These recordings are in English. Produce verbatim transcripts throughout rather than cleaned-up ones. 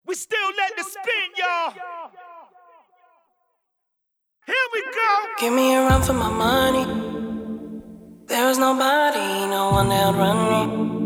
We still let the spin, y'all. Here we go. Give me a run for my money. There is nobody, no one that'll run me.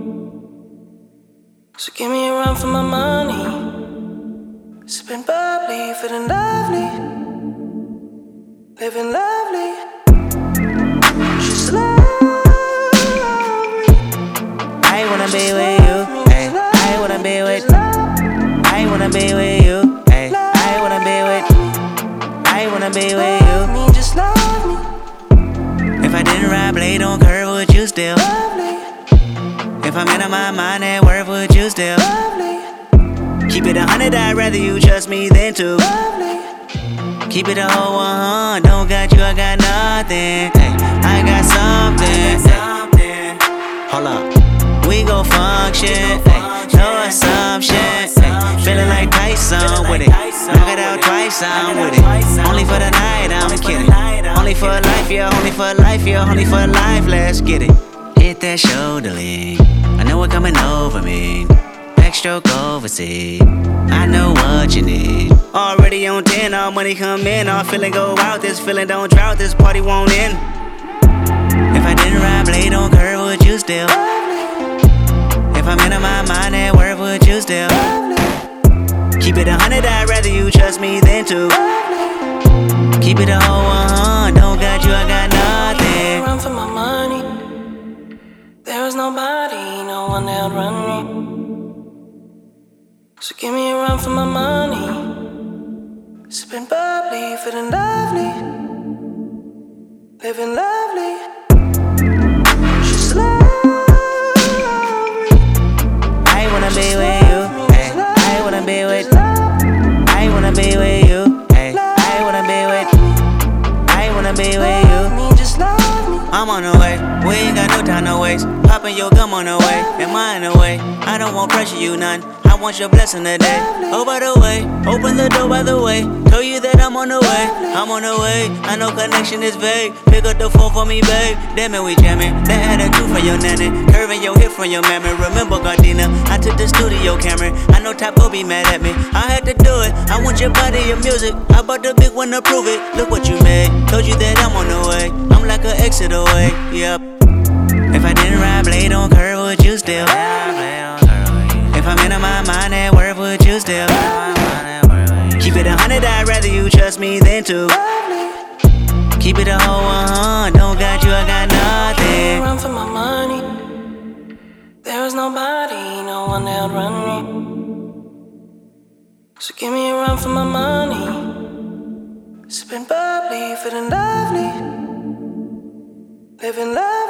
So give me a run for my money. Sipping bubbly, feeling lovely, living lovely. She's lovely. I wanna be with you. Ay, I wanna be with. I wanna be with you. Ay, I wanna be with. I wanna be with you. Love me, just love me. If I didn't ride blade on curve, would you still? Lovely, If I'm in my mind at work, would you still? lovely, Keep it a hundred, I'd rather you trust me than two. lovely. Keep it a whole one, don't got you, I got nothing. Ay, I got something. Ay, hold up, we gon' function. Ay, no assumption. Ay, feeling like Tyson with it. Knock it out twice, I'm with it. Only for the night, I'm kidding. Only for life, yeah, only for life, yeah, only for life, let's get it. Hit that shoulder lean, I know it coming over me. Backstroke overseas, I know what you need. Already on ten, all money come in, all feeling go out. This feeling don't drought, this party won't end. If I didn't ride blade on curve, would you still? If I'm in my mind at work, would you still? Keep it a hundred, I'd rather you trust me than two. Keep it a whole one, don't got you, I got nothing. Run for my money. There is nobody, no one that'll run me. So give me a run for my money. Sipping bubbly, feeling lovely, living lovely. She's lovely. I wanna be with you. Ay, I wanna be with. I wanna be with you. Ay, I wanna be with. I wanna be with you. Me, just love me. I'm on the way, we ain't got no time to waste. Poppin' your gum on the way, am I in the way? I don't want pressure, you none. I want your blessing today. Oh, by the way, open the door by the way. Told you that I'm on the way, I'm on the way. I know connection is vague. Pick up the phone for me, babe. Damn it, we jamming. That attitude from your nanny, curving your hip from your mammy. Remember, Gardena, I took the studio camera. I know Top go be mad at me. I had to do it. I want your body, your music. I bought the big one to prove it. Look what you made. Told you that I'm on the way. I'm like an exit away. Yep. If I didn't ride blade on curve, would you still? If I'm in my mind at work, would you still? Keep it a hundred, I'd rather you trust me than two. Keep it a whole one, don't got you, I got nothing. Run for my money. There is nobody, no one that'll run me. So give me a run for my money. Sipping bubbly, feeling lovely, living lovely.